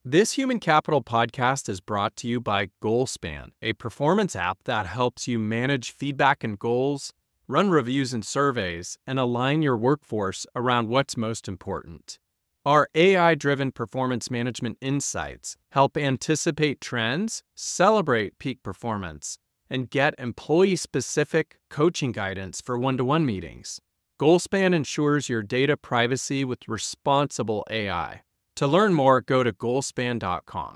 This Human Capital podcast is brought to you by Goalspan, a performance app that helps you manage feedback and goals, run reviews and surveys, and align your workforce around what's most important. Our AI-driven performance management insights help anticipate trends, celebrate peak performance, and get employee-specific coaching guidance for one-to-one meetings. Goalspan ensures your data privacy with responsible AI. To learn more, go to goalspan.com.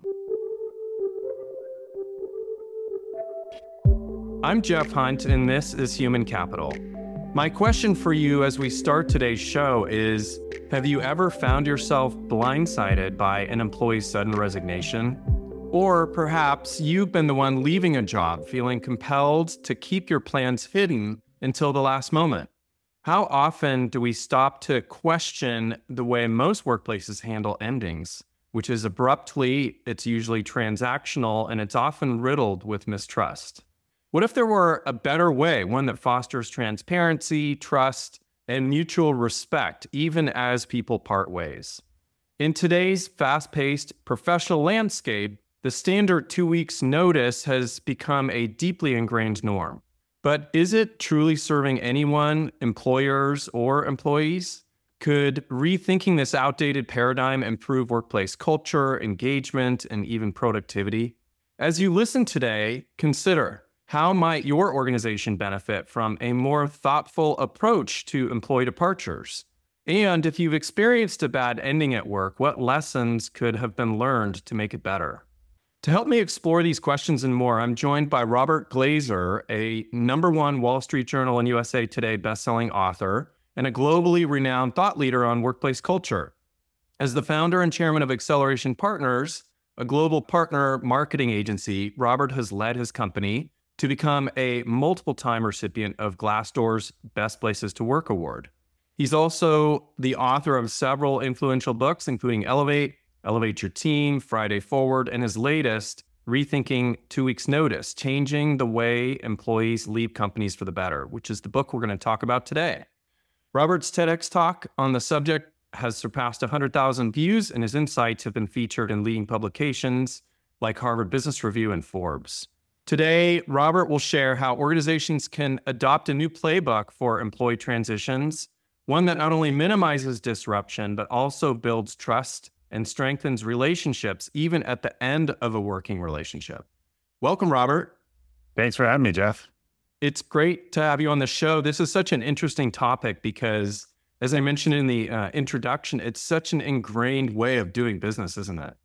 I'm Jeff Hunt, and this is Human Capital. My question for you as we start today's show is, have you ever found yourself blindsided by an employee's sudden resignation? Or perhaps you've been the one leaving a job, feeling compelled to keep your plans hidden until the last moment. How often do we stop to question the way most workplaces handle endings, which is abruptly, it's usually transactional, and it's often riddled with mistrust? What if there were a better way, one that fosters transparency, trust, and mutual respect, even as people part ways? In today's fast-paced professional landscape, the standard 2 weeks notice has become a deeply ingrained norm. But is it truly serving anyone, employers or employees? Could rethinking this outdated paradigm improve workplace culture, engagement, and even productivity? As you listen today, consider, how might your organization benefit from a more thoughtful approach to employee departures? And if you've experienced a bad ending at work, what lessons could have been learned to make it better? To help me explore these questions and more, I'm joined by Robert Glazer, a #1 Wall Street Journal and USA Today bestselling author and a globally renowned thought leader on workplace culture. As the founder and chairman of Acceleration Partners, a global partner marketing agency, Robert has led his company to become a multiple-time recipient of Glassdoor's Best Places to Work award. He's also the author of several influential books, including Elevate Your Team, Friday Forward, and his latest, Rethinking 2 Weeks Notice, Changing the Way Employees Leave Companies for the Better, which is the book we're going to talk about today. Robert's TEDx talk on the subject has surpassed 100,000 views, and his insights have been featured in leading publications like Harvard Business Review and Forbes. Today, Robert will share how organizations can adopt a new playbook for employee transitions, one that not only minimizes disruption, but also builds trust and strengthens relationships even at the end of a working relationship. Welcome, Robert. Thanks for having me, Jeff. It's great to have you on the show. This is such an interesting topic because, as I mentioned in the introduction, it's such an ingrained way of doing business, isn't it?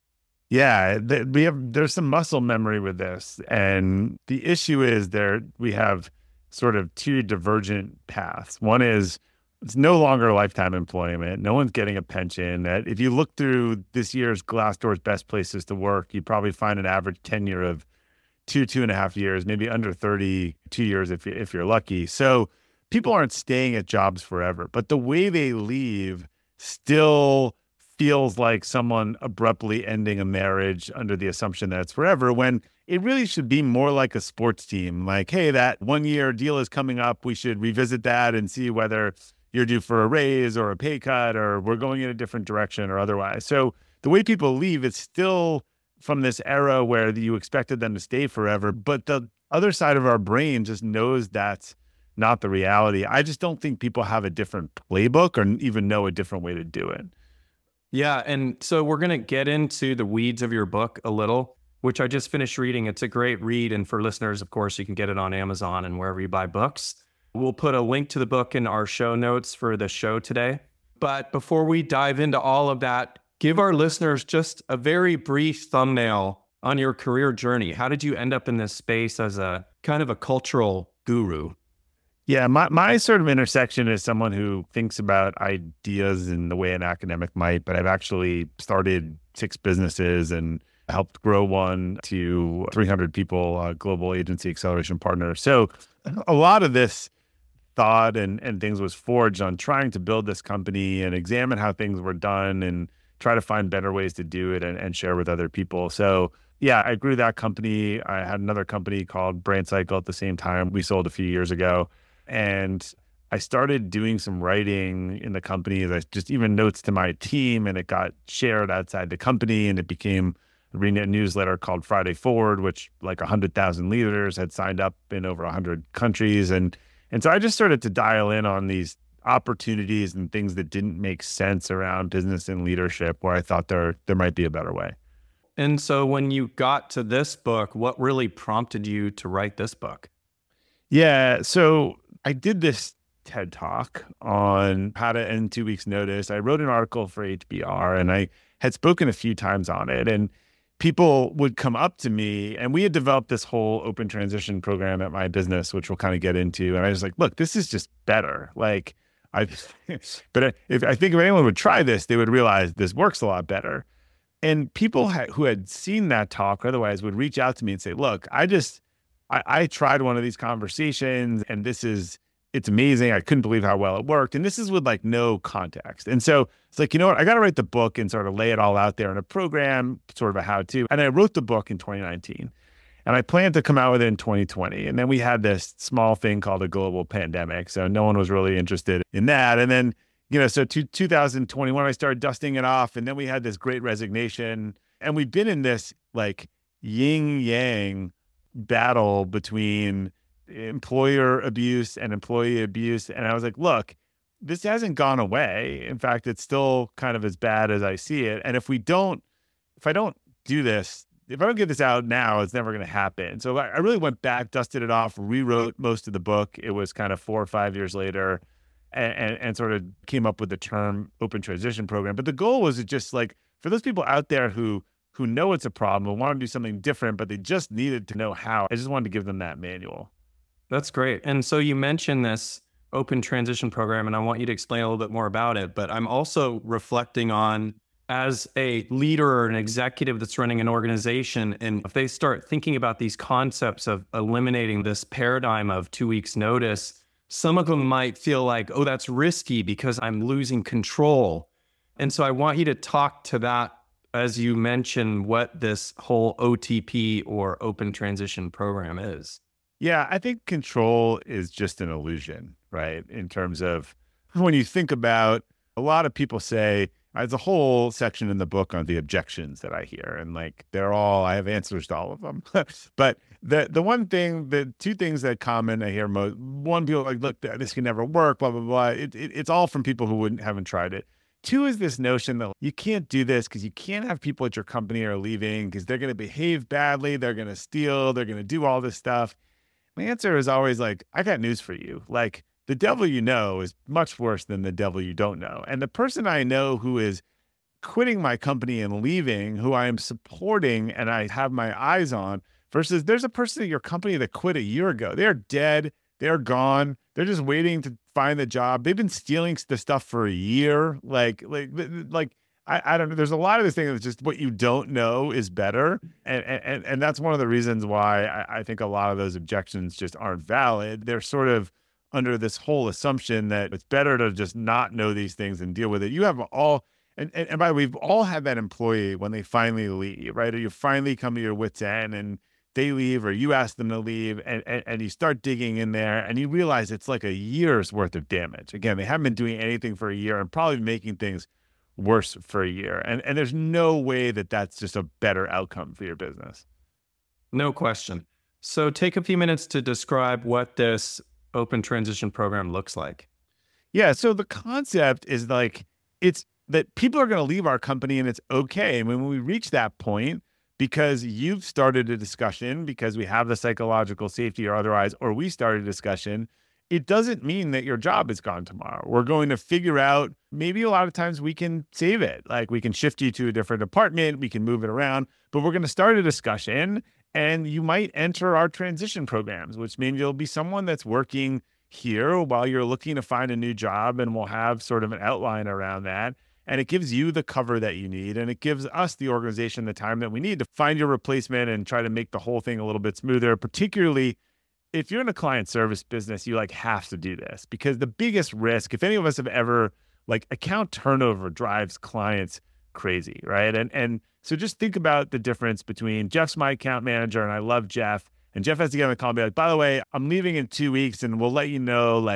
Yeah, there's some muscle memory with this. And the issue is we have sort of two divergent paths. One is it's no longer lifetime employment. No one's getting a pension. If you look through this year's Glassdoor's Best Places to Work, you probably find an average tenure of 2.5 years, maybe under 32 years if you're lucky. So people aren't staying at jobs forever, but the way they leave still feels like someone abruptly ending a marriage under the assumption that it's forever, when it really should be more like a sports team. Like, hey, that 1 year deal is coming up. We should revisit that and see whether you're due for a raise or a pay cut, or we're going in a different direction or otherwise. So the way people leave, it's still from this era where you expected them to stay forever, but the other side of our brain just knows that's not the reality. I just don't think people have a different playbook or even know a different way to do it. Yeah, and so we're going to get into the weeds of your book a little, which I just finished reading. It's a great read, and for listeners, of course, you can get it on Amazon and wherever you buy books. We'll put a link to the book in our show notes for the show today. But before we dive into all of that, give our listeners just a very brief thumbnail on your career journey. How did you end up in this space as a kind of a cultural guru? Yeah, my sort of intersection is someone who thinks about ideas in the way an academic might, but I've actually started 6 businesses and helped grow one to 300 people, global agency Acceleration Partner. So a lot of this thought and things was forged on trying to build this company and examine how things were done and try to find better ways to do it and share with other people. So yeah, I grew that company. I had another company called Brain Cycle at the same time. We sold a few years ago. And I started doing some writing in the company, just even notes to my team, and it got shared outside the company, and it became a newsletter called Friday Forward, which like 100,000 leaders had signed up in over 100 countries. And so I just started to dial in on these opportunities and things that didn't make sense around business and leadership, where I thought there might be a better way. And so when you got to this book, what really prompted you to write this book? Yeah. So I did this TED Talk on how to end 2 weeks notice. I wrote an article for HBR, and I had spoken a few times on it. And people would come up to me, and we had developed this whole open transition program at my business, which we'll kind of get into. And I was like, look, this is just better. Like but if I think if anyone would try this, they would realize this works a lot better. And people who had seen that talk otherwise would reach out to me and say, look, I tried one of these conversations, and it's amazing. I couldn't believe how well it worked. And this is with like no context. And so it's like, you know what? I got to write the book and sort of lay it all out there in a program, sort of a how-to. And I wrote the book in 2019, and I planned to come out with it in 2020. And then we had this small thing called a global pandemic. So no one was really interested in that. And then, so 2021, I started dusting it off. And then we had this great resignation. And we've been in this like yin yang battle between employer abuse and employee abuse. And I was like, look, this hasn't gone away. In fact, it's still kind of as bad as I see it. And if I don't do this, if I don't get this out now, it's never going to happen. So I really went back, dusted it off, rewrote most of the book. It was kind of 4 or 5 years later, and sort of came up with the term open transition program. But the goal was just like, for those people out there who know it's a problem and want to do something different, but they just needed to know how, I just wanted to give them that manual. That's great. And so you mentioned this open transition program, and I want you to explain a little bit more about it. But I'm also reflecting on, as a leader or an executive that's running an organization, and if they start thinking about these concepts of eliminating this paradigm of 2 weeks notice, some of them might feel like, oh, that's risky because I'm losing control. And so I want you to talk to that as you mention what this whole OTP or open transition program is. Yeah, I think control is just an illusion, right? In terms of when you think about, a lot of people say, there's a whole section in the book on the objections that I hear, and like I have answers to all of them. But the two things that common I hear most, one, people are like, look, this can never work, blah, blah, blah. It's all from people who haven't tried it. Two is this notion that you can't do this because you can't have people at your company are leaving because they're going to behave badly, they're going to steal, they're going to do all this stuff. My answer is always like, I got news for you. Like, the devil you know is much worse than the devil you don't know. And the person I know who is quitting my company and leaving, who I am supporting and I have my eyes on, versus there's a person at your company that quit a year ago. They're dead. They're gone. They're just waiting to find the job. They've been stealing the stuff for a year. Like I don't know. There's a lot of this thing that's just what you don't know is better. And that's one of the reasons why I think a lot of those objections just aren't valid. They're sort of under this whole assumption that it's better to just not know these things and deal with it. You have all, and by the way, we've all had that employee when they finally leave, right? Or you finally come to your wit's end and they leave, or you ask them to leave, and you start digging in there and you realize it's like a year's worth of damage. Again, they haven't been doing anything for a year and probably making things worse for a year. And there's no way that that's just a better outcome for your business. No question. So take a few minutes to describe what this open transition program looks like. Yeah. So the concept is like, it's that people are going to leave our company and it's okay. And when we reach that point, because you've started a discussion, because we have the psychological safety or otherwise, or we started a discussion, it doesn't mean that your job is gone tomorrow. We're going to figure out, maybe a lot of times we can save it. Like we can shift you to a different department, we can move it around, but we're going to start a discussion. And you might enter our transition programs, which means you'll be someone that's working here while you're looking to find a new job, and we'll have sort of an outline around that. And it gives you the cover that you need, and it gives us, the organization, the time that we need to find your replacement and try to make the whole thing a little bit smoother, particularly if you're in a client service business. You like have to do this, because the biggest risk, if any of us have ever, like, account turnover drives clients crazy, right? And so just think about the difference between Jeff's my account manager, and I love Jeff, and Jeff has to get on the call and be like, by the way, I'm leaving in 2 weeks, and we'll let you know like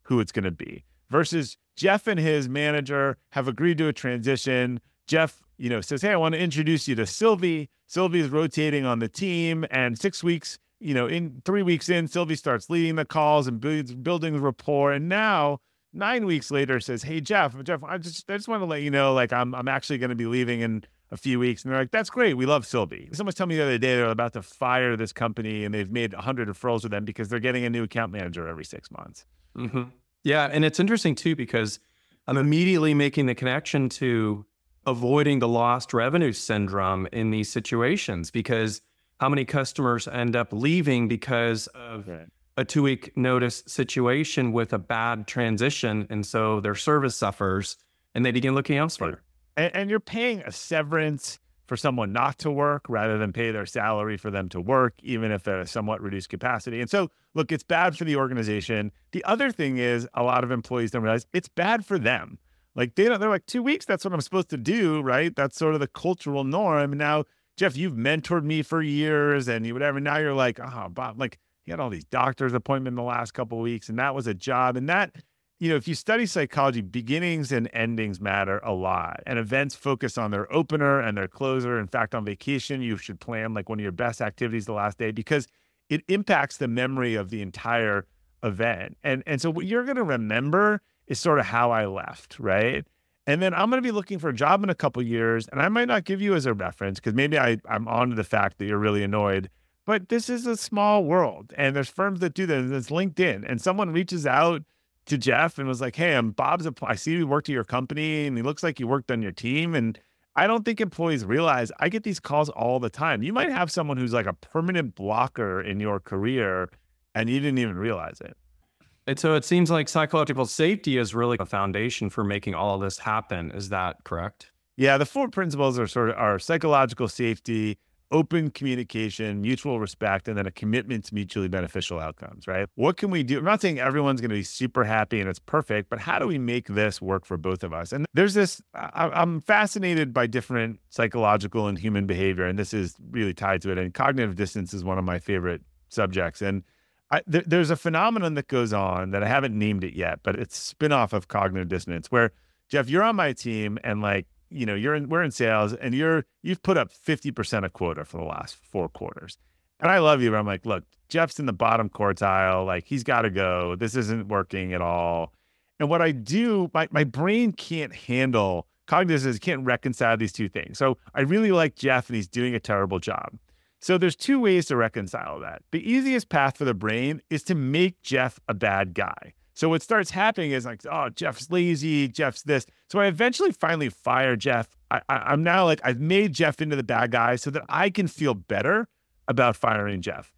who it's going to be. Versus Jeff and his manager have agreed to a transition. Jeff, says, hey, I want to introduce you to Sylvie. Sylvie is rotating on the team, and 6 weeks, in 3 weeks in, Sylvie starts leading the calls and building rapport. And now 9 weeks later says, hey, Jeff, I just want to let you know, like, I'm actually going to be leaving in a few weeks. And they're like, that's great. We love Sylvie. Someone told me the other day they're about to fire this company and they've made 100 referrals with them because they're getting a new account manager every 6 months. Mm-hmm. Yeah. And it's interesting too, because I'm immediately making the connection to avoiding the lost revenue syndrome in these situations, because how many customers end up leaving because of a 2-week notice situation with a bad transition. And so their service suffers and they begin looking elsewhere. And you're paying a severance for someone not to work rather than pay their salary for them to work, even if they're a somewhat reduced capacity. And so, look, it's bad for the organization. The other thing is a lot of employees don't realize it's bad for them. Like they're like, 2 weeks, that's what I'm supposed to do, right? That's sort of the cultural norm. And now, Jeff, you've mentored me for years and whatever. Now you're like, oh, Bob, like he had all these doctor's appointments in the last couple of weeks and that was a job. And that, if you study psychology, beginnings and endings matter a lot, and events focus on their opener and their closer. In fact, on vacation, you should plan like one of your best activities the last day because it impacts the memory of the entire event. And so what you're going to remember is sort of how I left, right? And then I'm going to be looking for a job in a couple of years, and I might not give you as a reference because maybe I'm on to the fact that you're really annoyed. But this is a small world, and there's firms that do this. It's LinkedIn, and someone reaches out to Jeff and was like, hey, I see you worked at your company and he looks like you worked on your team. And I don't think employees realize I get these calls all the time. You might have someone who's like a permanent blocker in your career and you didn't even realize it. And so it seems like psychological safety is really a foundation for making all of this happen. Is that correct? Yeah, the 4 principles are psychological safety, open communication, mutual respect, and then a commitment to mutually beneficial outcomes, right? What can we do? I'm not saying everyone's going to be super happy and it's perfect, but how do we make this work for both of us? And there's this, I'm fascinated by different psychological and human behavior, and this is really tied to it. And cognitive dissonance is one of my favorite subjects. And there's a phenomenon that goes on that I haven't named it yet, but it's a spin-off of cognitive dissonance where, Jeff, you're on my team and like, we're in sales and you've put up 50% of quota for the last 4 quarters. And I love you, but I'm like, look, Jeff's in the bottom quartile. Like he's got to go. This isn't working at all. And what I do, my brain can't handle cognitive, can't reconcile these two things. So I really like Jeff and he's doing a terrible job. So there's 2 ways to reconcile that. The easiest path for the brain is to make Jeff a bad guy. So what starts happening is like, oh, Jeff's lazy, Jeff's this. So I eventually finally fire Jeff. I'm now like, I've made Jeff into the bad guy so that I can feel better about firing Jeff.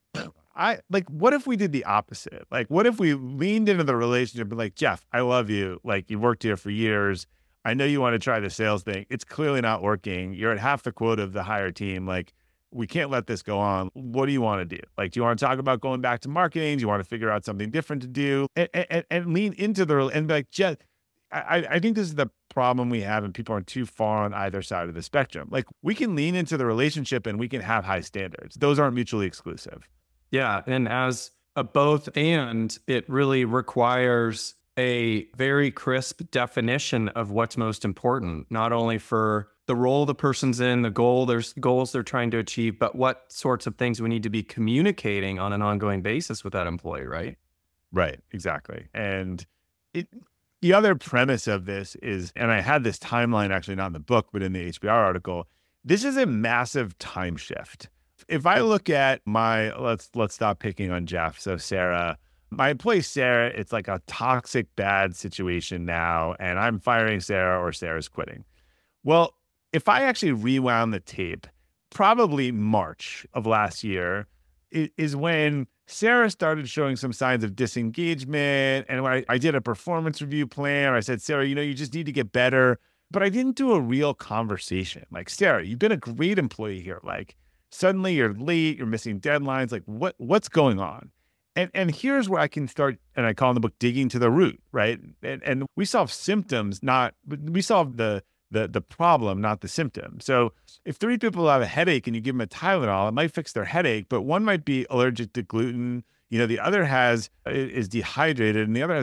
What if we did the opposite? Like, what if we leaned into the relationship and like, Jeff, I love you. Like you worked here for years. I know you want to try the sales thing. It's clearly not working. You're at half the quota of the higher team. Like, we can't let this go on. What do you want to do? Like, do you want to talk about going back to marketing? Do you want to figure out something different to do? And lean into and be like, Jeff, I think this is the problem we have, and people are too far on either side of the spectrum. Like, we can lean into the relationship and we can have high standards. Those aren't mutually exclusive. Yeah. And as a both and, it really requires a very crisp definition of what's most important, not only for the role the person's in, there's goals they're trying to achieve, but what sorts of things we need to be communicating on an ongoing basis with that employee, right? Right, exactly. And the other premise of this is, and I had this timeline actually not in the book, but in the HBR article, this is a massive time shift. If I look at let's stop picking on Jeff. So Sarah, my employee Sarah, it's like a toxic, bad situation now, and I'm firing Sarah or Sarah's quitting. Well, if I actually rewound the tape, probably March of last year is when Sarah started showing some signs of disengagement. And when I did a performance review plan, I said, Sarah, you just need to get better. But I didn't do a real conversation. Like, Sarah, you've been a great employee here. Like, suddenly you're late, you're missing deadlines. Like, what's going on? And here's where I can start, and I call in the book, digging to the root, right? And we solve symptoms, we solve the problem, not the symptom. So if 3 people have a headache and you give them a Tylenol, it might fix their headache, but one might be allergic to gluten. The other is dehydrated and the other has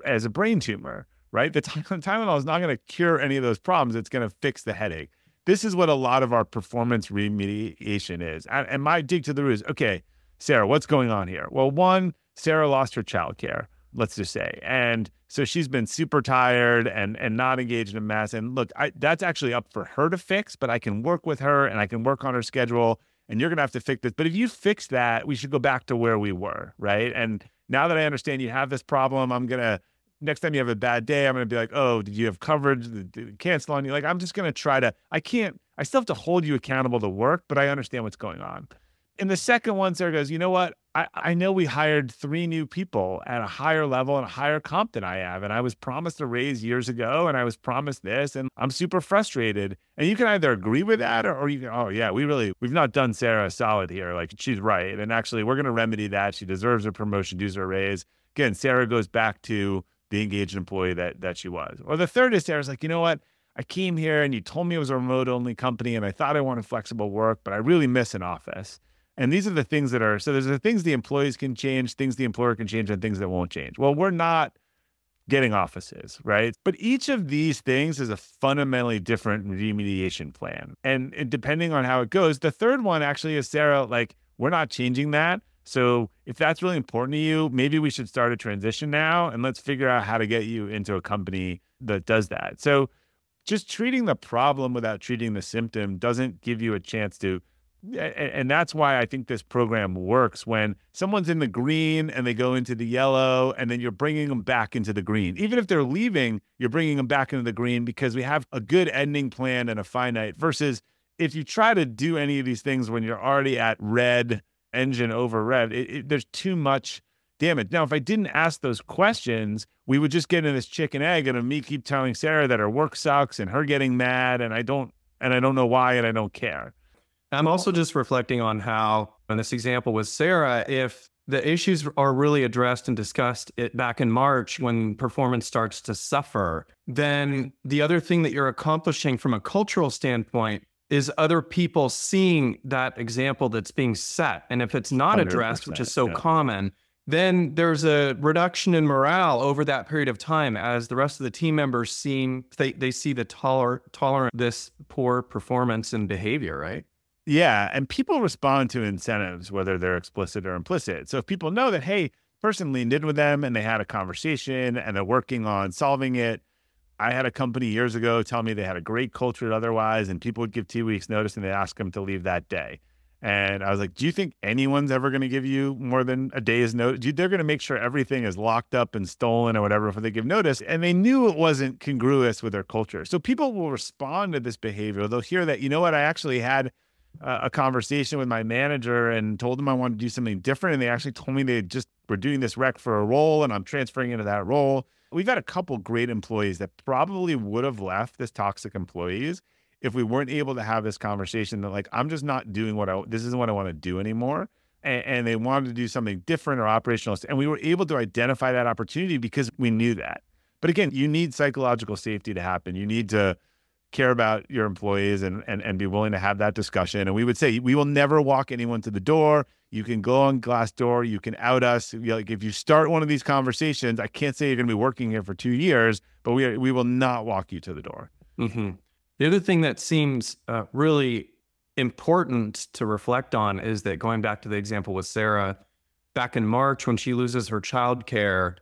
as a brain tumor, right? The Tylenol is not going to cure any of those problems. It's going to fix the headache. This is what a lot of our performance remediation is. And my dig to the root is, okay, Sarah, what's going on here? Well, one, Sarah lost her childcare, let's just say. And so she's been super tired and not engaged in a mess. And look, that's actually up for her to fix, but I can work with her and I can work on her schedule, and you're going to have to fix this. But if you fix that, we should go back to where we were, right? And now that I understand you have this problem, next time you have a bad day, I'm going to be like, oh, did you have coverage? Did it cancel on you? Like, I'm just going to try to, I still have to hold you accountable to work, but I understand what's going on. And the second one, Sarah goes, you know what? I know we hired 3 new people at a higher level and a higher comp than I have. And I was promised a raise years ago, and I was promised this, and I'm super frustrated. And you can either agree with that or you can, oh yeah, we've not done Sarah a solid here. Like, she's right. And actually, we're going to remedy that. She deserves a promotion, deserves a raise. Again, Sarah goes back to the engaged employee that she was. Or the third is Sarah's like, you know what? I came here and you told me it was a remote only company and I thought I wanted flexible work, but I really miss an office. And these are the things so there's the things the employees can change, things the employer can change, and things that won't change. Well, we're not getting offices, right? But each of these things is a fundamentally different remediation plan. And depending on how it goes, the third one actually is, Sarah, like, we're not changing that. So if that's really important to you, maybe we should start a transition now and let's figure out how to get you into a company that does that. So just treating the problem without treating the symptom doesn't give you a chance to. And that's why I think this program works. When someone's in the green and they go into the yellow, and then you're bringing them back into the green. Even if they're leaving, you're bringing them back into the green because we have a good ending plan and a finite, versus if you try to do any of these things when you're already at red, engine over red, there's too much damage. Now, if I didn't ask those questions, we would just get in this chicken egg and me keep telling Sarah that her work sucks and her getting mad, and I don't know why, and I don't care. I'm also just reflecting on how, in this example with Sarah, if the issues are really addressed and discussed back in March when performance starts to suffer, then the other thing that you're accomplishing from a cultural standpoint is other people seeing that example that's being set. And if it's not addressed, which is so common, then there's a reduction in morale over that period of time as the rest of the team members they see the tolerant this poor performance and behavior, right? Yeah. And people respond to incentives, whether they're explicit or implicit. So if people know that, hey, person leaned in with them and they had a conversation and they're working on solving it. I had a company years ago tell me they had a great culture otherwise, and people would give 2 weeks notice and they ask them to leave that day. And I was like, do you think anyone's ever going to give you more than a day's notice? They're going to make sure everything is locked up and stolen or whatever before they give notice. And they knew it wasn't congruous with their culture. So people will respond to this behavior. They'll hear that, you know what, I actually had a conversation with my manager and told them I wanted to do something different. And they actually told me they just were doing this rec for a role and I'm transferring into that role. We've had a couple great employees that probably would have left as toxic employees if we weren't able to have this conversation that, like, I'm just not doing this isn't what I want to do anymore. And they wanted to do something different or operational. And we were able to identify that opportunity because we knew that. But again, you need psychological safety to happen. You need to care about your employees and be willing to have that discussion. And we would say, we will never walk anyone to the door. You can go on Glassdoor. You can out us. Like, if you start one of these conversations, I can't say you're going to be working here for 2 years, but we will not walk you to the door. Mm-hmm. The other thing that seems really important to reflect on is that, going back to the example with Sarah, back in March when she loses her childcare,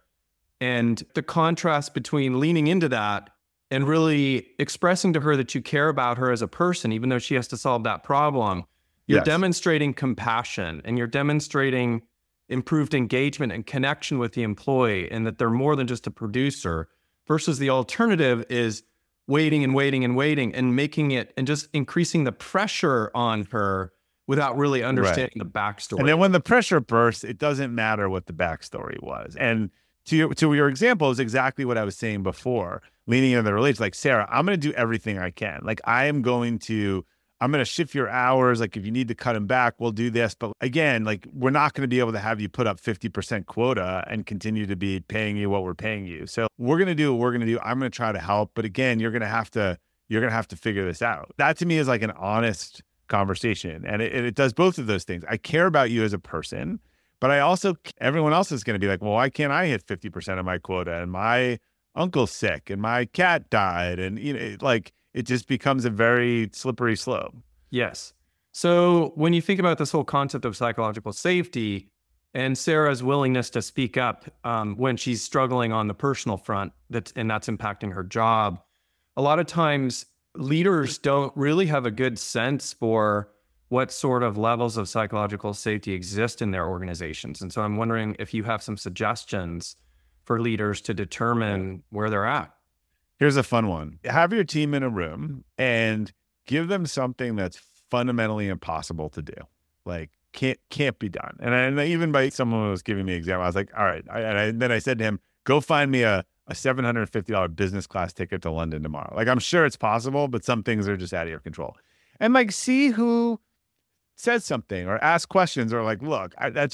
and the contrast between leaning into that and really expressing to her that you care about her as a person, even though she has to solve that problem, you're demonstrating compassion and you're demonstrating improved engagement and connection with the employee, and that they're more than just a producer, versus the alternative is waiting and waiting and waiting and making it and just increasing the pressure on her without really understanding the backstory. And then when the pressure bursts, it doesn't matter what the backstory was. And to your example is exactly what I was saying before, leaning into the relationship. Like, Sarah, I'm going to do everything I can. Like, I'm going to shift your hours. Like, if you need to cut them back, we'll do this. But again, like, we're not going to be able to have you put up 50% quota and continue to be paying you what we're paying you. So we're going to do what we're going to do. I'm going to try to help. But again, you're going to have to figure this out. That to me is like an honest conversation. And it does both of those things. I care about you as a person, But everyone else is going to be like, well, why can't I hit 50% of my quota? And my uncle's sick and my cat died. And, it just becomes a very slippery slope. Yes. So when you think about this whole concept of psychological safety and Sarah's willingness to speak up when she's struggling on the personal front, that's impacting her job, a lot of times leaders don't really have a good sense for what sort of levels of psychological safety exist in their organizations. And so I'm wondering if you have some suggestions for leaders to determine where they're at. Here's a fun one. Have your team in a room and give them something that's fundamentally impossible to do. Like can't be done. And even by someone was giving me an example, I was like, all right. Then I said to him, go find me a $750 business class ticket to London tomorrow. Like, I'm sure it's possible, but some things are just out of your control. And see who says something or ask questions or look,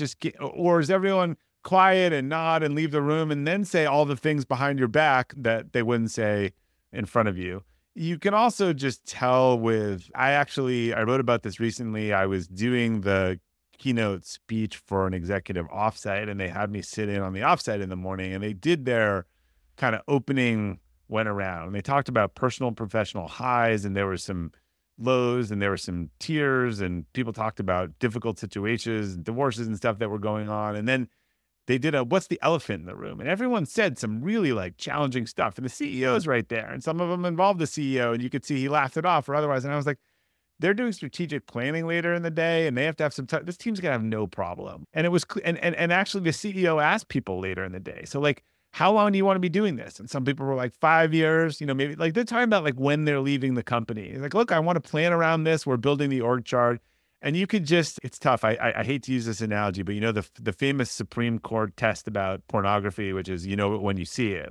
or is everyone quiet and nod and leave the room and then say all the things behind your back that they wouldn't say in front of you. You can also just tell I wrote about this recently. I was doing the keynote speech for an executive offsite and they had me sit in on the offsite in the morning and they did their kind of opening went around and they talked about personal and professional highs and there were some lows and there were some tears and people talked about difficult situations, divorces and stuff that were going on. And then they did what's the elephant in the room? And everyone said some really challenging stuff. And the CEO is right there. And some of them involved the CEO and you could see he laughed it off or otherwise. And I was like, they're doing strategic planning later in the day and they have to have some time. This team's gonna have no problem. And it was, and actually the CEO asked people later in the day. So how long do you want to be doing this? And some people were like 5 years, maybe they're talking about when they're leaving the company. It's look, I want to plan around this. We're building the org chart. And you could it's tough. I hate to use this analogy, but the famous Supreme Court test about pornography, which is, when you see it,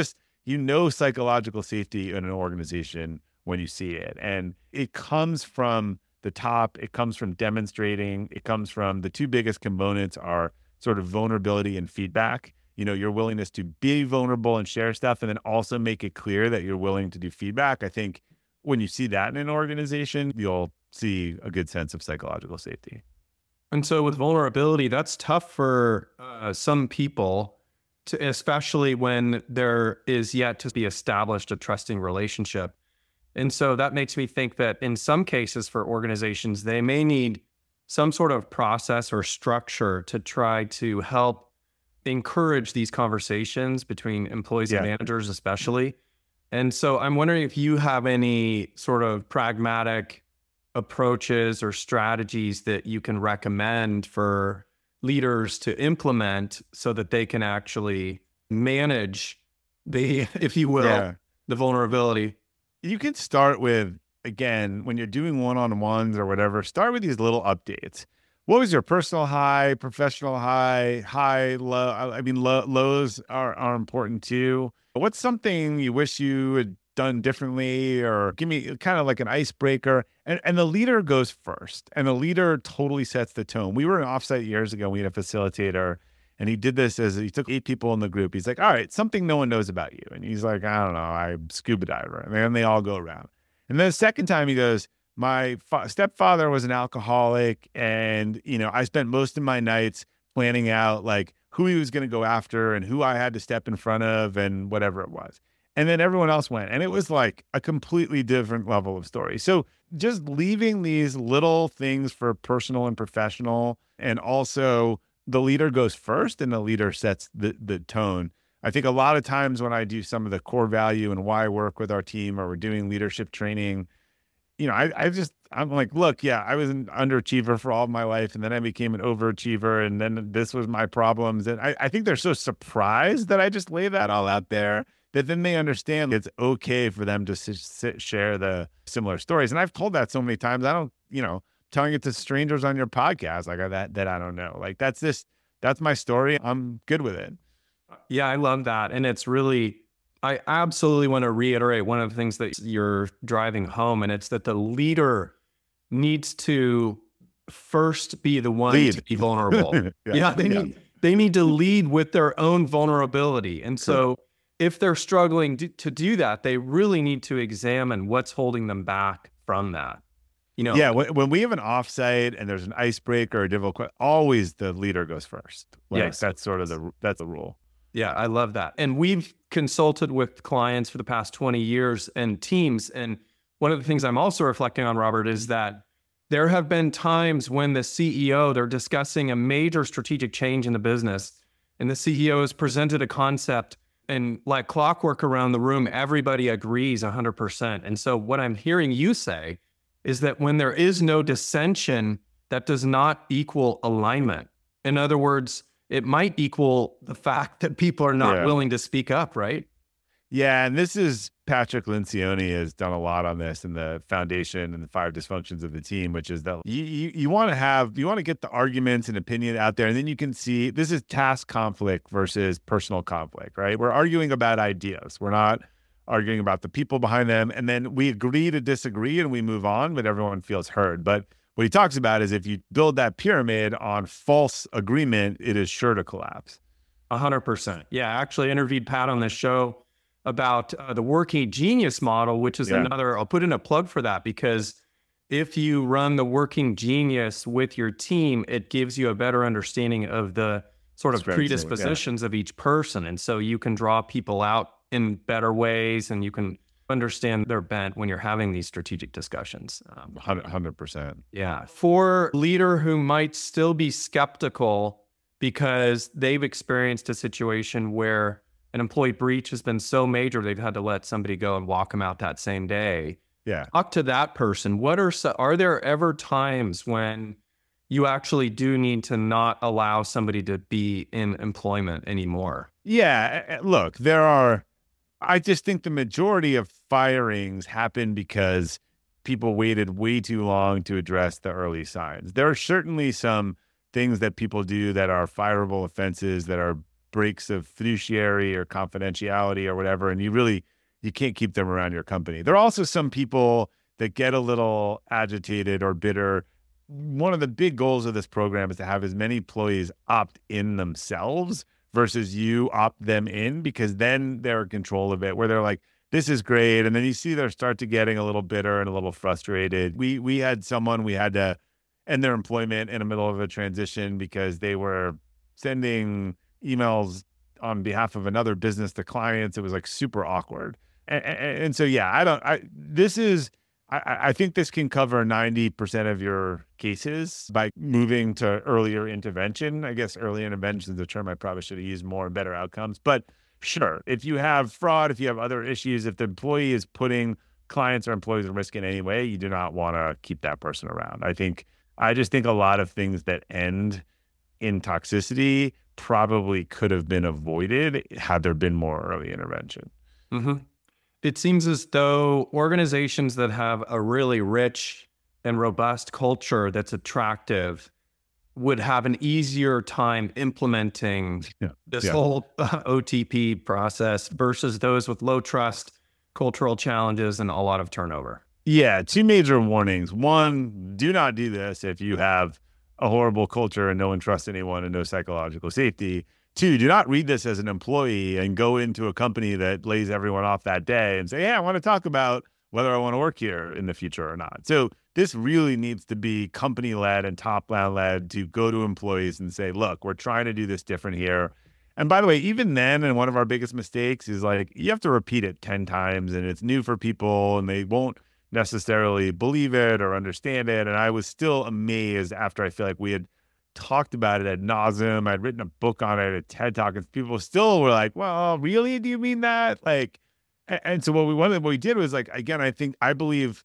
psychological safety in an organization when you see it. And it comes from the top, it comes from demonstrating, it comes from the two biggest components are sort of vulnerability and feedback. Your willingness to be vulnerable and share stuff, and then also make it clear that you're willing to do feedback. I think when you see that in an organization, you'll see a good sense of psychological safety. And so with vulnerability, that's tough for some people, especially when there is yet to be established a trusting relationship. And so that makes me think that in some cases for organizations, they may need some sort of process or structure to try to help encourage these conversations between employees and managers, especially. And so I'm wondering if you have any sort of pragmatic approaches or strategies that you can recommend for leaders to implement so that they can actually manage if you will, the vulnerability. You can start with, again, when you're doing one-on-ones or whatever, start with these little updates. What was your personal high, professional high, low? I mean, lows are important too. What's something you wish you had done differently, or give me kind of like an icebreaker? And the leader goes first, and the leader totally sets the tone. We were in an offsite years ago. We had a facilitator, and he did this he took 8 people in the group. He's like, all right, something no one knows about you. And he's like, I don't know, I'm scuba diver. And then they all go around. And then the second time he goes, my stepfather was an alcoholic, and I spent most of my nights planning out who he was going to go after and who I had to step in front of and whatever it was. And then everyone else went, and it was a completely different level of story. So just leaving these little things for personal and professional, and also the leader goes first and the leader sets the tone. I think a lot of times when I do some of the core value and why I work with our team, or we're doing leadership training, I'm like, look, I was an underachiever for all of my life. And then I became an overachiever. And then this was my problems. And I think they're so surprised that I just lay that all out there, that then they understand it's okay for them to share the similar stories. And I've told that so many times. I don't, telling it to strangers on your podcast, that I don't know. That's my story. I'm good with it. Yeah, I love that. And it's really, I absolutely want to reiterate one of the things that you're driving home, and it's that the leader needs to first be the one to be vulnerable. They need to lead with their own vulnerability. And so if they're struggling to do that, they really need to examine what's holding them back from that. You know, Yeah, when we have an offsite and there's an icebreaker or a difficult, always the leader goes first. Like, yes. that's sort of that's the rule. Yeah, I love that. And we've consulted with clients for the past 20 years and teams. And one of the things I'm also reflecting on, Robert, is that there have been times when the CEO, they're discussing a major strategic change in the business, and the CEO has presented a concept, and like clockwork around the room, everybody agrees 100%. And so what I'm hearing you say is that when there is no dissension, that does not equal alignment. In other words, it might equal the fact that people are not willing to speak up, right? Yeah, and this is Patrick Lencioni has done a lot on this in the foundation and the 5 dysfunctions of the team, which is that you want to get the arguments and opinion out there, and then you can see this is task conflict versus personal conflict, right? We're arguing about ideas. We're not arguing about the people behind them, and then we agree to disagree and we move on, but everyone feels heard. But what he talks about is if you build that pyramid on false agreement, it is sure to collapse. 100%. Yeah, I actually interviewed Pat on this show about the working genius model, which is another, I'll put in a plug for that, because if you run the working genius with your team, it gives you a better understanding of the sort of predispositions of each person. And so you can draw people out in better ways, and you can understand their bent when you're having these strategic discussions. 100%. Yeah. For a leader who might still be skeptical because they've experienced a situation where an employee breach has been so major, they've had to let somebody go and walk them out that same day. Yeah. Talk to that person. Are there ever times when you actually do need to not allow somebody to be in employment anymore? Yeah. Look, I just think the majority of firings happen because people waited way too long to address the early signs. There are certainly some things that people do that are fireable offenses, that are breaks of fiduciary or confidentiality or whatever, and you can't keep them around your company. There are also some people that get a little agitated or bitter. One of the big goals of this program is to have as many employees opt in themselves versus you opt them in, because then they're in control of it, where they're like, this is great. And then you see they start to getting a little bitter and a little frustrated. We had someone, we had to end their employment in the middle of a transition because they were sending emails on behalf of another business to clients. It was like super awkward. And so, yeah, I think this can cover 90% of your cases by moving to earlier intervention. I guess early intervention is a term I probably should have used more and better outcomes. But sure, if you have fraud, if you have other issues, if the employee is putting clients or employees at risk in any way, you do not want to keep that person around. I just think a lot of things that end in toxicity probably could have been avoided had there been more early intervention. Mm-hmm. It seems as though organizations that have a really rich and robust culture that's attractive would have an easier time implementing this whole OTP process versus those with low trust, cultural challenges, and a lot of turnover. Yeah, 2 major warnings. 1, do not do this if you have a horrible culture and no one trusts anyone and no psychological safety. 2, do not read this as an employee and go into a company that lays everyone off that day and say, hey, I want to talk about whether I want to work here in the future or not. So this really needs to be company-led and top-down led to go to employees and say, look, we're trying to do this different here. And by the way, even then, and one of our biggest mistakes is like, you have to repeat it 10 times and it's new for people and they won't necessarily believe it or understand it. And I was still amazed after I feel like we had talked about it ad nauseum. I'd written a book on it, a TED Talk, and people still were like, well, really? Do you mean that? Like, and so what we did was like, again, I believe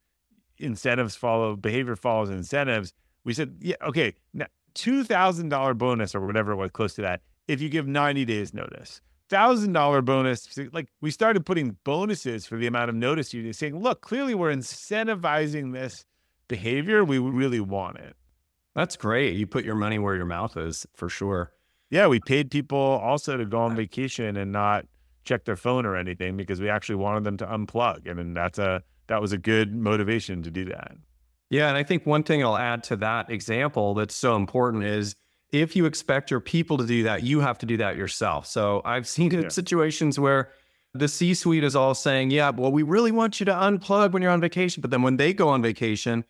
behavior follows incentives. We said, yeah, okay, now $2,000 bonus or whatever it was, close to that, if you give 90 days notice. $1,000 bonus, like we started putting bonuses for the amount of notice you do, saying, look, clearly we're incentivizing this behavior. We really want it. That's great. You put your money where your mouth is, for sure. Yeah, we paid people also to go on vacation and not check their phone or anything because we actually wanted them to unplug. And that was a good motivation to do that. Yeah, and I think one thing I'll add to that example that's so important is if you expect your people to do that, you have to do that yourself. So I've seen situations where the C-suite is all saying, yeah, well, we really want you to unplug when you're on vacation. But then when they go on vacation,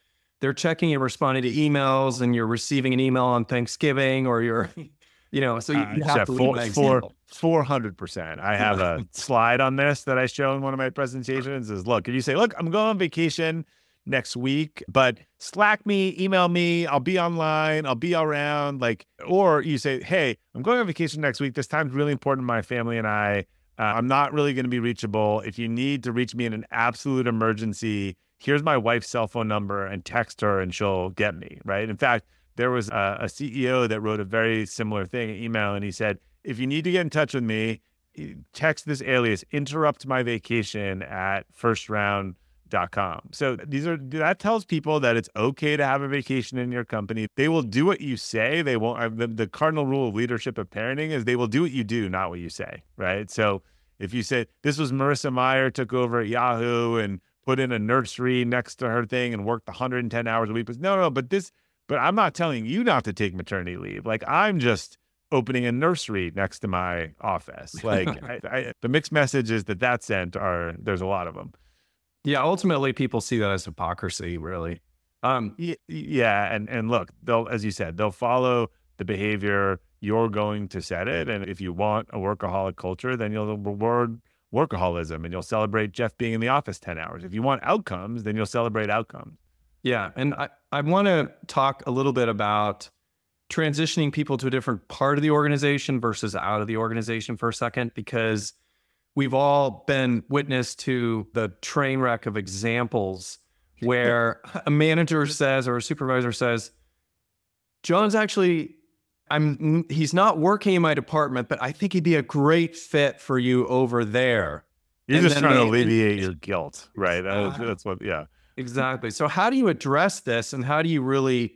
they're checking and responding to emails, and you're receiving an email on Thanksgiving, or you're, so you have to lead by example. 400%. I have a slide on this that I show in one of my presentations is, look, if you say, look, I'm going on vacation next week, but Slack me, email me, I'll be online, I'll be around, or you say, hey, I'm going on vacation next week. This time's really important to my family and I. I'm not really going to be reachable. If you need to reach me in an absolute emergency, here's my wife's cell phone number, and text her and she'll get me, right? In fact, there was a CEO that wrote a very similar thing, an email, and he said, if you need to get in touch with me, text this alias, interrupt my vacation at firstround.com. So that tells people that it's okay to have a vacation in your company. They will do what you say. They won't. The cardinal rule of leadership of parenting is they will do what you do, not what you say, right? So if you say, this was Marissa Mayer, took over at Yahoo and put in a nursery next to her thing and worked 110 hours a week, but but I'm not telling you not to take maternity leave. I'm just opening a nursery next to my office. The mixed messages that sent there's a lot of them. Yeah, ultimately, people see that as hypocrisy, really. Yeah, and look, as you said, they'll follow the behavior. You're going to set it, and if you want a workaholic culture, then you'll reward workaholism, and you'll celebrate Jeff being in the office 10 hours. If you want outcomes, then you'll celebrate outcomes. Yeah, and I want to talk a little bit about transitioning people to a different part of the organization versus out of the organization for a second, because we've all been witness to the train wreck of examples where a manager says, or a supervisor says, John's actually, he's not working in my department, but I think he'd be a great fit for you over there. You're just trying to alleviate your guilt, right? That's what, yeah. Exactly. So how do you address this, and how do you really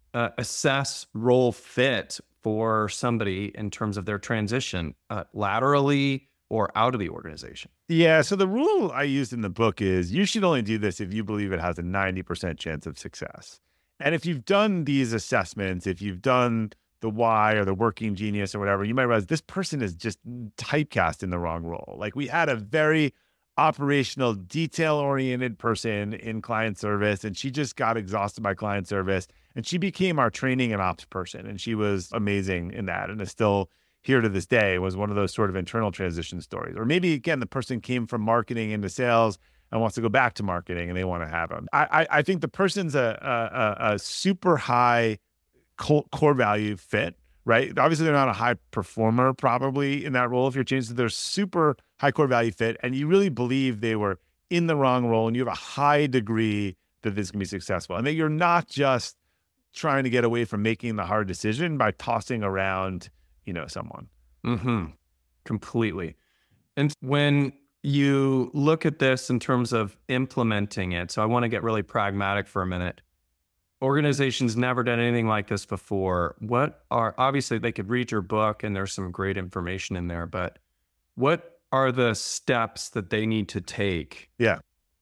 assess role fit for somebody in terms of their transition laterally or out of the organization? Yeah. So the rule I used in the book is you should only do this if you believe it has a 90% chance of success. And if you've done these assessments, if you've done the why or the working genius or whatever, you might realize this person is just typecast in the wrong role. We had a very operational, detail-oriented person in client service, and she just got exhausted by client service, and she became our training and ops person, and she was amazing in that, and is still here to this day. It was one of those sort of internal transition stories. Or maybe, again, the person came from marketing into sales and wants to go back to marketing, and they want to have them. I think the person's a super high core value fit, right? Obviously, they're not a high performer probably in that role if you're changing. They're super high core value fit, and you really believe they were in the wrong role, and you have a high degree that this can be successful, and that you're not just trying to get away from making the hard decision by tossing around, someone. Mm-hmm. Completely. And when you look at this in terms of implementing it, so I want to get really pragmatic for a minute. Organizations never done anything like this before. Obviously they could read your book and there's some great information in there, but what are the steps that they need to take? Yeah.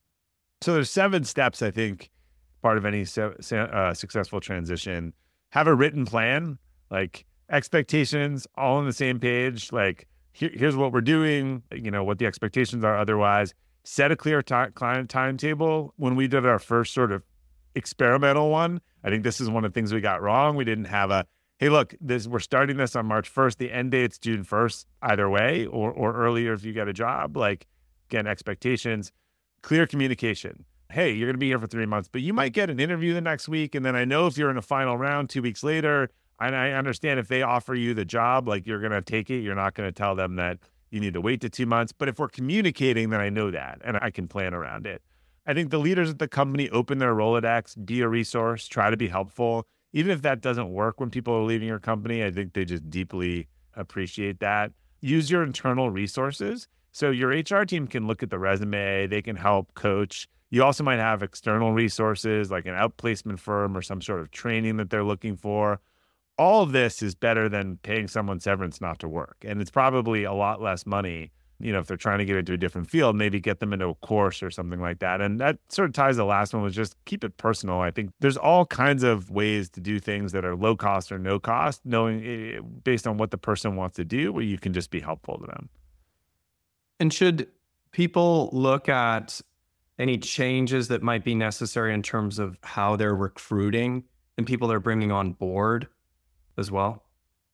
So there's 7 steps, I think, part of any successful transition. Have a written plan, expectations, all on the same page. Here's what we're doing, what the expectations are otherwise. Set a clear client timetable. When we did our first sort of experimental one, I think this is one of the things we got wrong. We didn't have hey, look, we're starting this on March 1st. The end date's June 1st, either way, or earlier if you get a job. Again, expectations, clear communication. Hey, you're going to be here for 3 months, but you might get an interview the next week. And then I know if you're in a final round 2 weeks later, and I understand if they offer you the job, you're going to take it. You're not going to tell them that you need to wait to 2 months. But if we're communicating, then I know that, and I can plan around it. I think the leaders at the company open their Rolodex, be a resource, try to be helpful. Even if that doesn't work when people are leaving your company, I think they just deeply appreciate that. Use your internal resources. So your HR team can look at the resume, they can help coach. You also might have external resources like an outplacement firm or some sort of training that they're looking for. All of this is better than paying someone severance not to work. And it's probably a lot less money. If they're trying to get into a different field, maybe get them into a course or something like that. And that sort of ties the last one, was just keep it personal. I think there's all kinds of ways to do things that are low cost or no cost, knowing based on what the person wants to do, where you can just be helpful to them. And should people look at Any changes that might be necessary in terms of how they're recruiting and people they're bringing on board as well?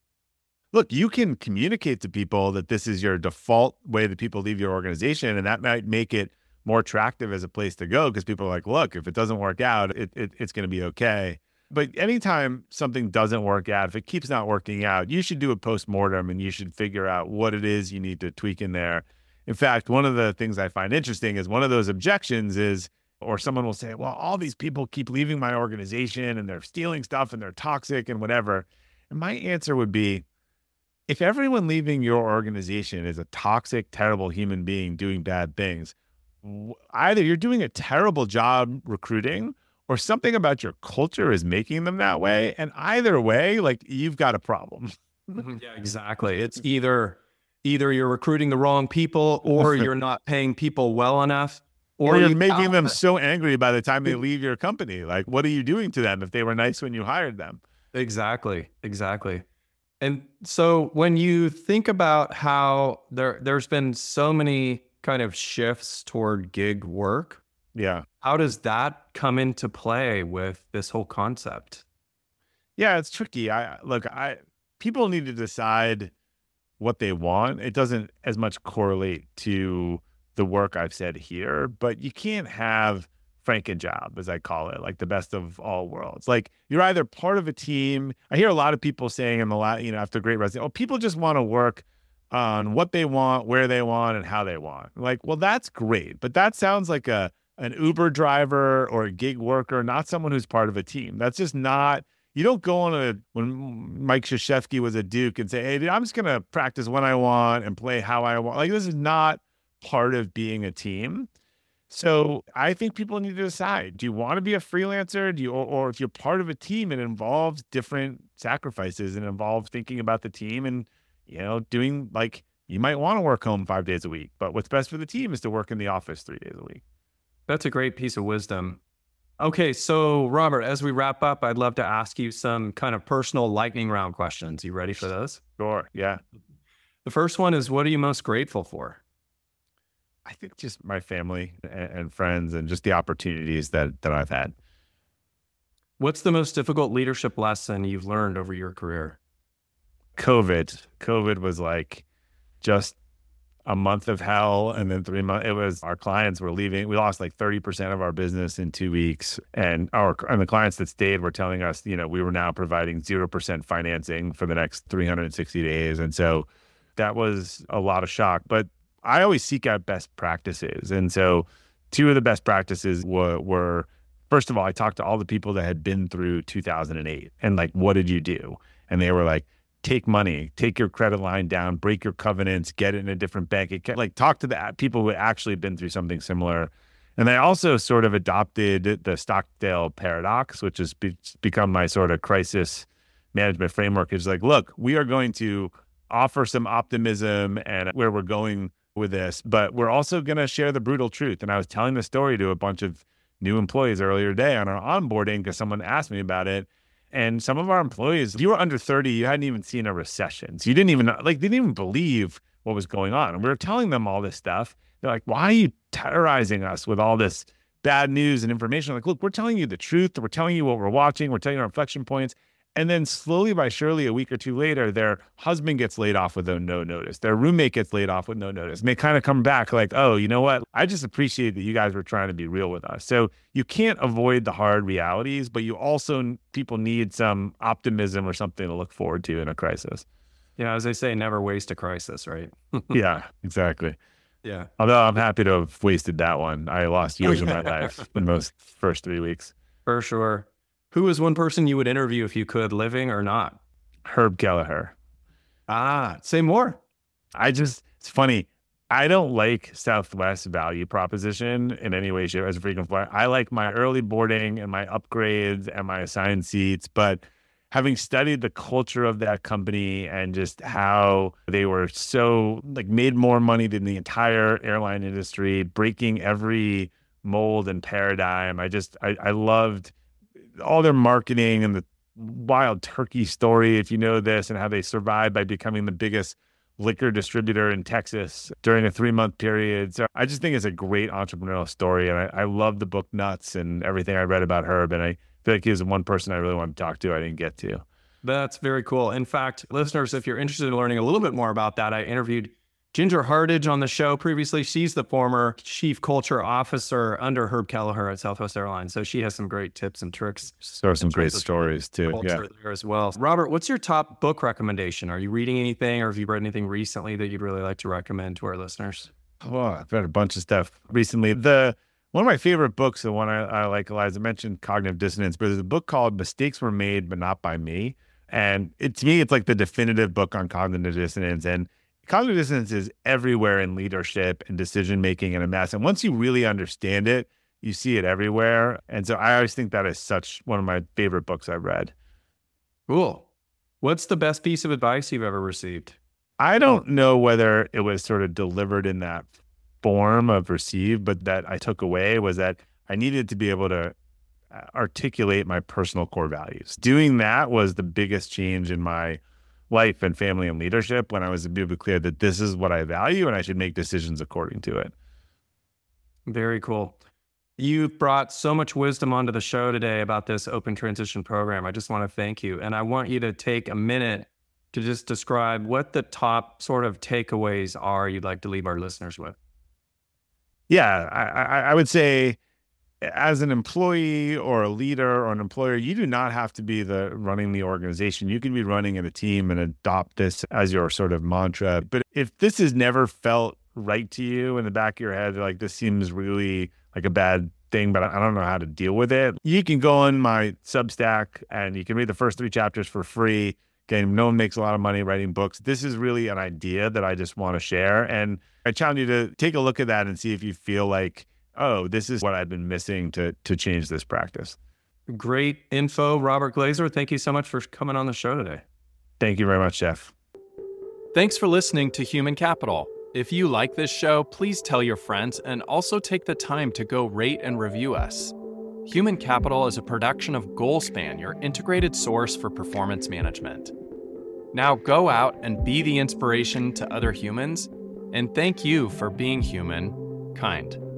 Look, you can communicate to people that this is your default way that people leave your organization, and that might make it more attractive as a place to go because people are like, look, if it doesn't work out, it's going to be okay. But anytime something doesn't work out, if it keeps not working out, you should do a postmortem and you should figure out what it is you need to tweak in there. In fact, one of the things I find interesting is one of those objections is, or someone will say, well, all these people keep leaving my organization and they're stealing stuff and they're toxic and whatever. And my answer would be, if everyone leaving your organization is a toxic, terrible human being doing bad things, either you're doing a terrible job recruiting or something about your culture is making them that way. And either way, like, you've got a problem. Yeah, exactly. It's either you're recruiting the wrong people or you're not paying people well enough, or you're making them so angry by the time they leave your company. Like, what are you doing to them if they were nice when you hired them? Exactly. And so when you think about how there's been so many kind of shifts toward gig work, yeah, how does that come into play with this whole concept? Yeah, it's tricky. People need to decide what they want. It doesn't as much correlate to the work I've said here, but you can't have Franken-job, as I call it, like the best of all worlds. Like, you're either part of a team. I hear a lot of people saying after Great Resignation, oh, people just want to work on what they want, where they want, and how they want. Like, well, that's great, but that sounds like an Uber driver or a gig worker, not someone who's part of a team. That's just not. You don't go on when Mike Krzyzewski was a Duke and say, hey, dude, I'm just going to practice when I want and play how I want. Like, this is not part of being a team. So I think people need to decide, do you want to be a freelancer? Or if you're part of a team, it involves different sacrifices and involves thinking about the team and, doing, like, you might want to work home 5 days a week, but what's best for the team is to work in the office 3 days a week. That's a great piece of wisdom. Okay, so Robert, as we wrap up, I'd love to ask you some kind of personal lightning round questions. You ready for those? Sure, yeah. The first one is, what are you most grateful for? I think just my family and friends and just the opportunities that I've had. What's the most difficult leadership lesson you've learned over your career? COVID was like just a month of hell. And then 3 months, our clients were leaving. We lost like 30% of our business in 2 weeks. And the clients that stayed were telling us, we were now providing 0% financing for the next 360 days. And so that was a lot of shock. But I always seek out best practices. And so 2 of the best practices were, first of all, I talked to all the people that had been through 2008 and like, what did you do? And they were like, take money, take your credit line down, break your covenants, get it in a different bank account, like talk to the people who had actually been through something similar. And I also sort of adopted the Stockdale paradox, which has become my sort of crisis management framework. It's like, look, we are going to offer some optimism and where we're going with this, but we're also going to share the brutal truth. And I was telling the story to a bunch of new employees earlier today on our onboarding because someone asked me about it. And some of our employees, if you were under 30, you hadn't even seen a recession. So you didn't even believe what was going on. And we were telling them all this stuff. They're like, why are you terrorizing us with all this bad news and information? Like, look, we're telling you the truth. We're telling you what we're watching. We're telling you our inflection points. And then slowly by surely, a week or two later, their husband gets laid off with no notice. Their roommate gets laid off with no notice. And they kind of come back like, oh, you know what? I just appreciate that you guys were trying to be real with us. So you can't avoid the hard realities, but people need some optimism or something to look forward to in a crisis. Yeah, as they say, never waste a crisis, right? Yeah, exactly. Yeah. Although I'm happy to have wasted that one. I lost years of my life in those first 3 weeks. For sure. Who is one person you would interview if you could, living or not? Herb Kelleher. Say more. It's funny. I don't like Southwest value proposition in any way, shape, as a frequent flyer. I like my early boarding and my upgrades and my assigned seats, but having studied the culture of that company and just how they were so made more money than the entire airline industry, breaking every mold and paradigm. I loved all their marketing and the wild turkey story, if you know this, and how they survived by becoming the biggest liquor distributor in Texas during a 3-month period. So I just think it's a great entrepreneurial story. And I love the book Nuts and everything I read about Herb. And I feel like he was the one person I really wanted to talk to I didn't get to. That's very cool. In fact, listeners, if you're interested in learning a little bit more about that, I interviewed Ginger Hardage on the show previously. She's the former chief culture officer under Herb Kelleher at Southwest Airlines. So she has some great tips and tricks. So some great stories too. Yeah. There as well. Robert, what's your top book recommendation? Are you reading anything, or have you read anything recently that you'd really like to recommend to our listeners? Oh, I've read a bunch of stuff recently. One of my favorite books, the one I like, Eliza mentioned cognitive dissonance, but there's a book called Mistakes Were Made, But Not By Me. And to me, it's like the definitive book on cognitive dissonance. And cognitive dissonance is everywhere in leadership and decision-making and a mess. And once you really understand it, you see it everywhere. And so I always think that is such one of my favorite books I've read. Cool. What's the best piece of advice you've ever received? I don't know whether it was sort of delivered in that form of received, but that I took away was that I needed to be able to articulate my personal core values. Doing that was the biggest change in my life and family and leadership, when I was able to be clear that this is what I value and I should make decisions according to it. Very cool. You brought so much wisdom onto the show today about this open transition program. I just want to thank you. And I want you to take a minute to just describe what the top sort of takeaways are you'd like to leave our listeners with. Yeah, I would say, as an employee or a leader or an employer, you do not have to be running the organization. You can be running in a team and adopt this as your sort of mantra. But if this has never felt right to you in the back of your head, like this seems really like a bad thing, but I don't know how to deal with it, you can go on my Substack and you can read the first 3 chapters for free. Again, no one makes a lot of money writing books. This is really an idea that I just want to share. And I challenge you to take a look at that and see if you feel like, oh, this is what I've been missing to change this practice. Great info, Robert Glazer. Thank you so much for coming on the show today. Thank you very much, Jeff. Thanks for listening to Human Capital. If you like this show, please tell your friends and also take the time to go rate and review us. Human Capital is a production of Goalspan, your integrated source for performance management. Now go out and be the inspiration to other humans, and thank you for being human, kind.